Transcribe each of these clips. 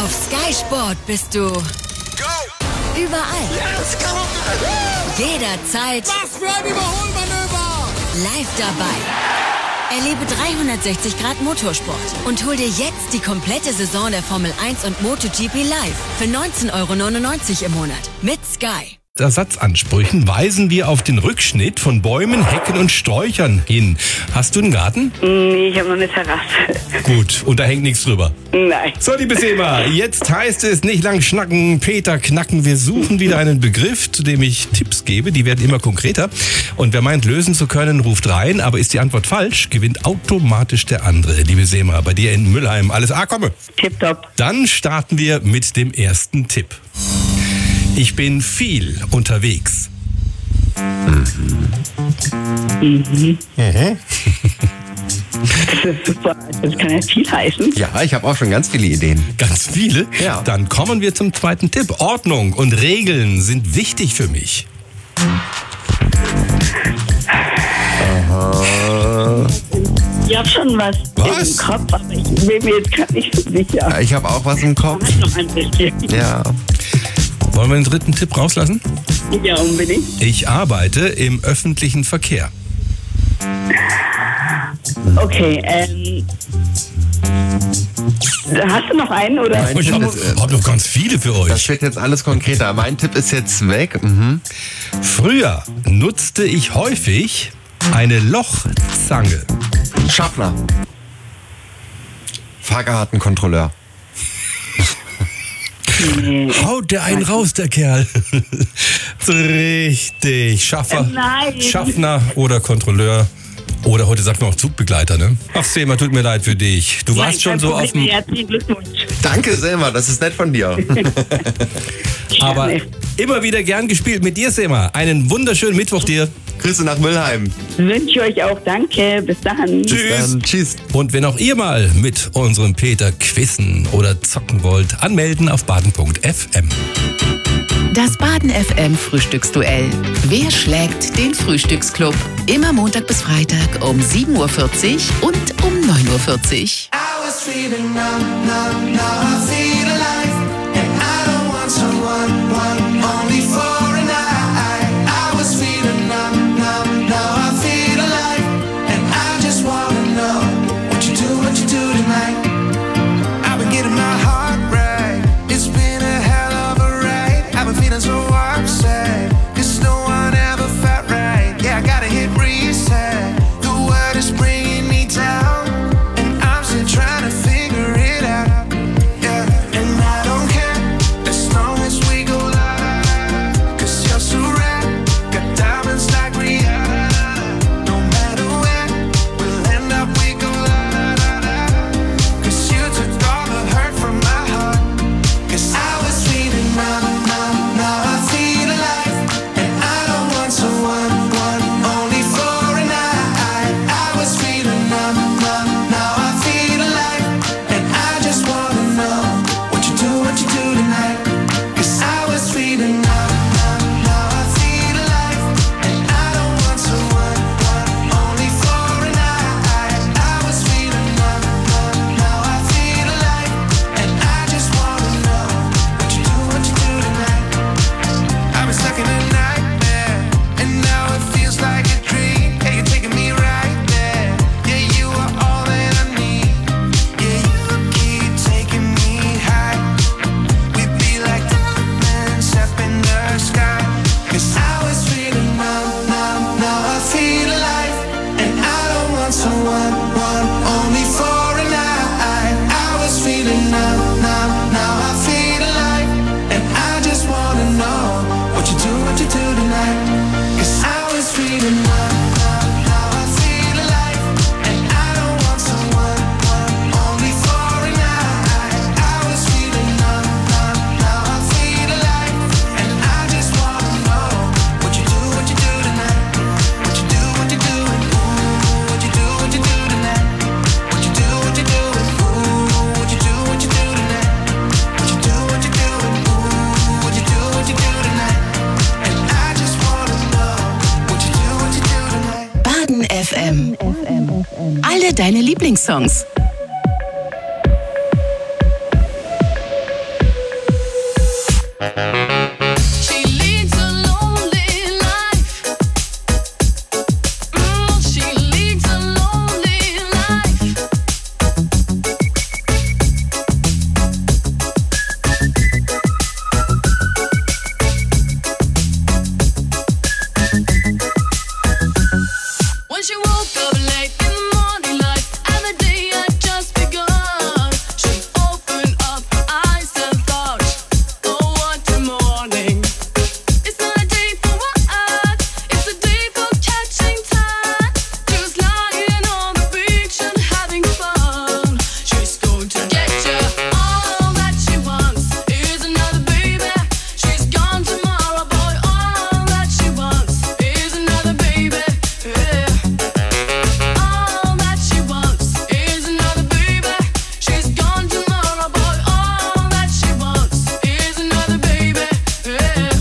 Auf Sky Sport bist du überall. Let's go! Jederzeit Was für ein Überholmanöver! live dabei. Erlebe 360 Grad Motorsport und hol dir jetzt die komplette Saison der Formel 1 und MotoGP live für 19,99 € im Monat mit Sky. Ersatzansprüchen weisen wir auf den Rückschnitt von Bäumen, Hecken und Sträuchern hin. Hast du einen Garten? Nee, ich habe noch eine Terrasse. Gut, und da hängt nichts drüber. Nein. So, liebe Sema, jetzt heißt es nicht lang schnacken, Peter knacken. Wir suchen wieder einen Begriff, zu dem ich Tipps gebe. Die werden immer konkreter. Und wer meint, lösen zu können, ruft rein. Aber ist die Antwort falsch, gewinnt automatisch der andere. Liebe Sema, bei dir in Müllheim alles komme. Tipptopp. Dann starten wir mit dem ersten Tipp. Ich bin viel unterwegs. Das ist super. Das kann ja viel heißen. Ja, ich habe auch schon ganz viele Ideen. Ganz viele? Ja. Dann kommen wir zum zweiten Tipp. Ordnung und Regeln sind wichtig für mich. Ich habe schon was Was? im Kopf, aber ich bin mir jetzt gerade nicht so sicher. Ich habe auch was im Kopf. Halt noch ein bisschen. Ja. Wollen wir den dritten Tipp rauslassen? Ja, unbedingt. Ich arbeite im öffentlichen Verkehr. Okay, hast du noch einen, oder? Nein. Ich hab noch ganz viele für Das euch. wird jetzt alles konkreter. Mein Tipp ist jetzt weg. Früher nutzte ich häufig eine Lochzange. Schaffner. Fahrkartenkontrolleur. Nee. Haut der einen raus, der Kerl. So richtig. Nein. Schaffner oder Kontrolleur. Oder heute sagt man auch Zugbegleiter, ne? Ach, Sema, tut mir leid für dich. Du warst schon so auf dem... Herzlichen Glückwunsch. Danke, Selma, das ist nett von dir. Aber Gerne. immer wieder gern gespielt mit dir, Sema. Einen wunderschönen Mittwoch dir. Grüße nach Müllheim. Wünsche ich euch auch. Danke. Bis dann. Tschüss. Tschüss. Und wenn auch ihr mal mit unserem Peter quizzen oder zocken wollt, anmelden auf baden.fm. Das Baden FM Frühstücksduell. Wer schlägt den Frühstücksclub? Immer Montag bis Freitag um 7.40 Uhr und um 9.40 Uhr. I was feeling numb, numb, now I feel alive. And I don't want someone, only for a night. I was feeling numb, numb, now I feel alive. And I just wanna know what you do tonight. I've been getting my heart right. It's been a hell of a ride. I've been feeling so upset. 'Cause no one ever felt right. Yeah, I gotta hit reset. The world is bringing me down. And I'm still trying to figure it out. Yeah, and I don't care as long as we go loud. 'Cause you're so rare, got diamonds like Rihanna. No matter where we'll end up, we go loud. 'Cause you took all the hurt from my heart. 'Cause I was feeling numb, numb, now I feel alive. And I don't want someone, only for a night. I was feeling numb, numb, now I feel alive. And I just wanna know what you do tonight. 'Cause I was feeling numb, numb, now I feel alive. And I don't want someone, only for a night. I was feeling numb, numb, now I feel alive. And I just wanna know what you do tonight. I've been stuck in a nightmare, and now it feels like a dream. Hey, you're taking me right there. Yeah, you are all that I need. Yeah, you keep taking me high. We'd be like diamonds up in the sky. 'Cause I was feeling numb, numb, now I feel alive. And I don't want someone, only for a night. I was feeling numb, numb, now I feel alive. And I just wanna know what you do tonight. 'Cause I was feeling numb, numb, now I feel alive. And I don't want someone, only for a night. I was feeling numb, numb, now I feel alive. And I just wanna know what you do tonight. What you do, ooh, what you do tonight. What you do, ooh, what you do tonight. What you do, ooh, what you do tonight. And I just wanna know what you do tonight. Baden FM. Alle deine Lieblingssongs. She leads a lonely life. She leads a lonely life. When she woke up late in the morning light and the day had just begun, she opened up her eyes and thought, oh, what a morning. It's not a day for work, it's a day for catching time. Just lying on the beach and having fun. She's going to get you. All that she wants is another baby. She's gone tomorrow, boy. All that she wants is another baby. Yeah. All that she wants is another baby. She's gone tomorrow, boy. All that she wants is another baby. Yeah.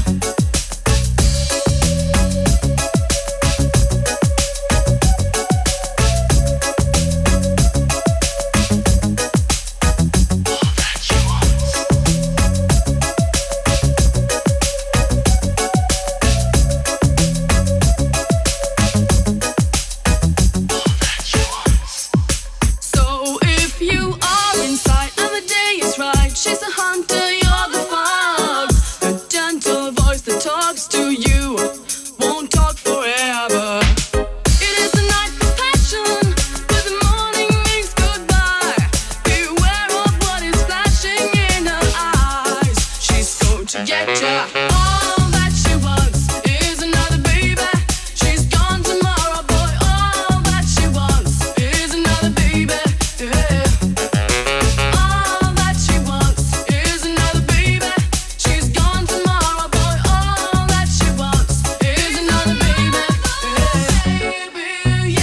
So if you are inside and the day is right, she's a hunter, you're the fox. The gentle voice that talks to you won't talk forever. It is the night for passion, but the morning means goodbye. Beware of what is flashing in her eyes. She's going to get ya. All that she wants is another baby. She's gone tomorrow, boy. All that she wants is another baby. Yeah. All that she wants is another baby. She's gone tomorrow, boy. All that she wants is another baby. Yeah.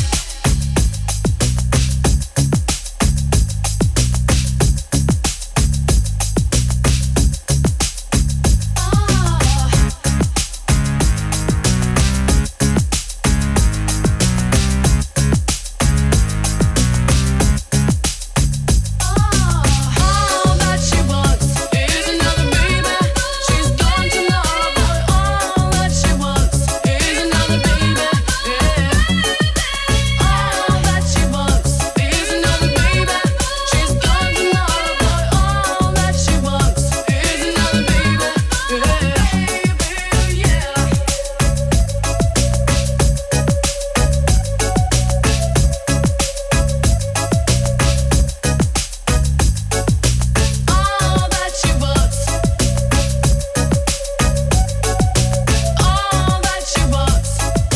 All that she wants is another baby. She's gone tomorrow, boy. All that she wants is another baby. Yeah. All that she wants is another baby. She's gone tomorrow, boy. All that she wants is another baby. Yeah. All that she wants. All that she wants.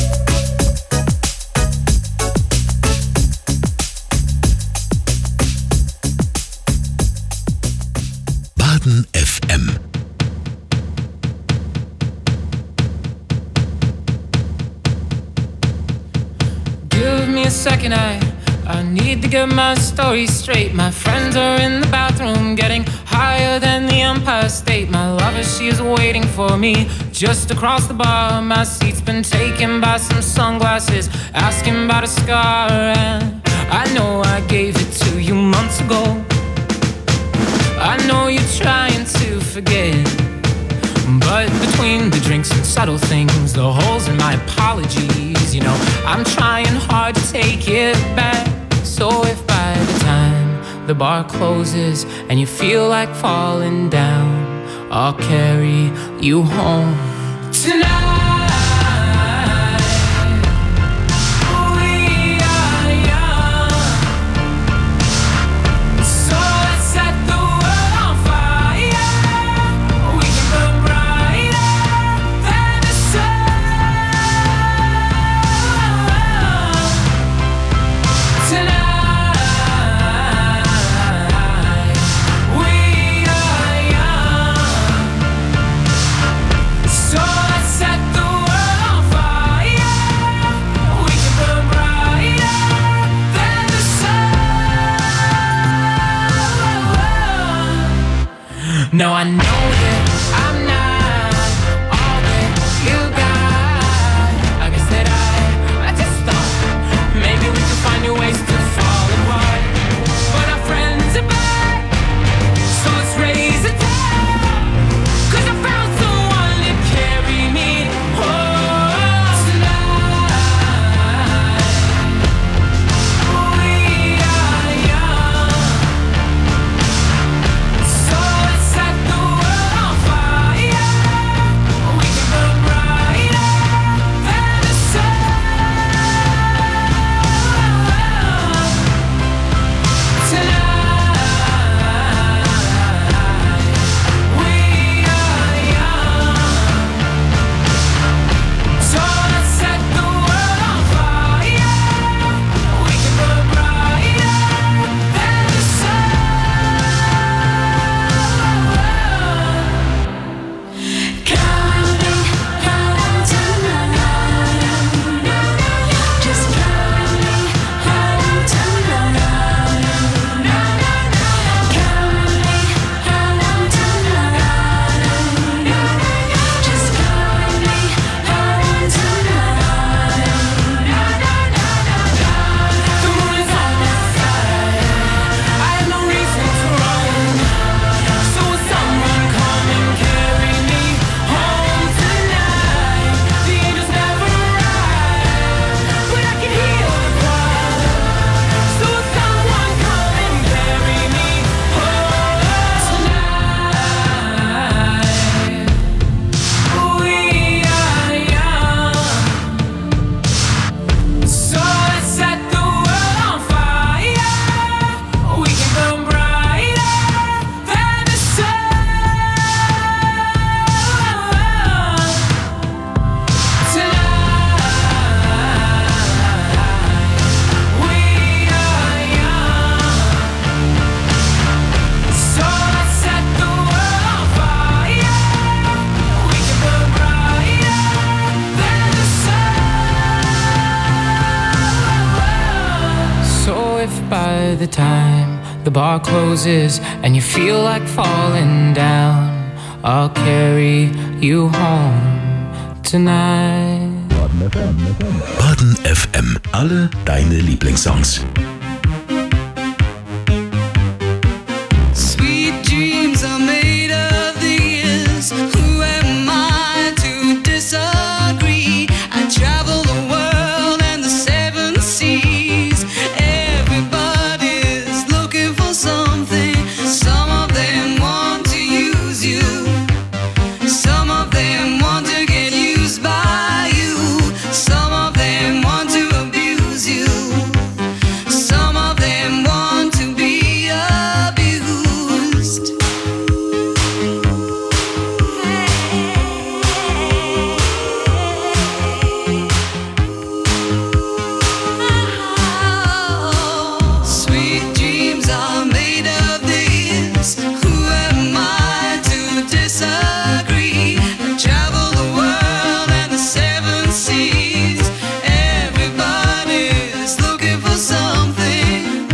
Baden FM. Give me a second, I need to get my story straight. My friends are in the bathroom getting higher than the Empire State. My lover, she is waiting for me just across the bar. My seat's been taken by some sunglasses, asking about a scar. And I know I gave it to you months ago. I know you're trying to forget, but between the drinks and subtle things, the holes in my apologies, you know, I'm trying hard to take it back. So if by the time the bar closes and you feel like falling down, I'll carry you home tonight. We are young, so let's set the world on fire. We can burn brighter than the sun tonight. We are young, so let's set the world on fire. We can burn brighter than the sun. No, I know that I'm not all that you got. I guess that I just thought maybe we could find new ways to fall apart. But our friends are back, so let's raise it down. of the time the bar closes and you feel like falling down, I'll carry you home tonight. Baden FM. Alle deine Lieblingssongs. Sweet dreams are made of these. Who am I to disagree? I travel the world and the seven seas. Everybody's looking for something. Some of them want to use you. Some of them want to get used by you. Some of them want to abuse you. Some of them want to be abused. Sweet dreams are made of this. Who am I to disagree? I travel the world and the seven seas. Everybody's looking for something.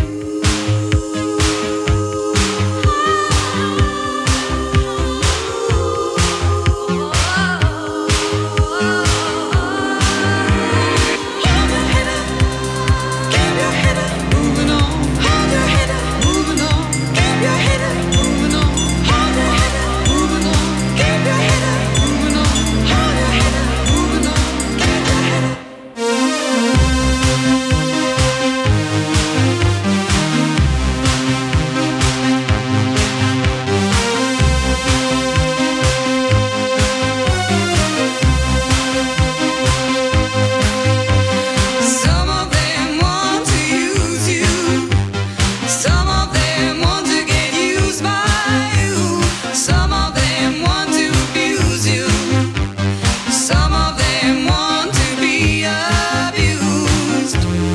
Hold your head up, keep your head up, moving on. Hold your head up, moving on. Keep your head up, moving on. Hold your head up, moving on. Keep your head up, moving on. Hold your head up, moving on. Keep your head up. Some of them want to use you. Some of them want to get used by you. Some of them want to abuse you. Some of them want to be abused.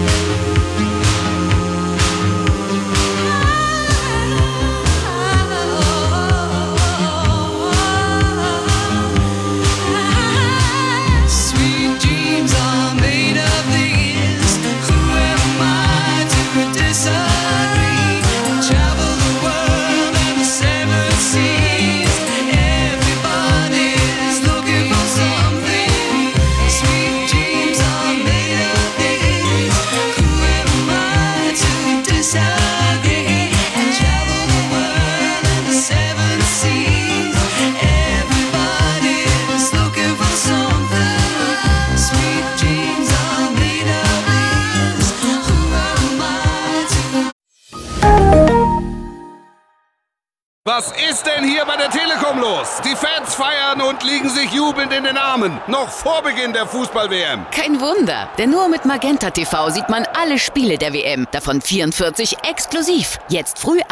Sweet dreams are made of this. Who am I to disagree? Travel the world and the seven seas. Everybody's looking for something. Sweet dreams are made of this. Who am I to disagree? Travel the world and the seven seas. Everybody's looking for something. Sweet dreams are made of this. Who am I to Was ist denn hier bei der Telekom los? Die Fans feiern und liegen sich jubelnd in den Armen. Noch vor Beginn der Fußball-WM. Kein Wunder, denn nur mit Magenta TV sieht man alle Spiele der WM, davon 44 exklusiv. Jetzt früh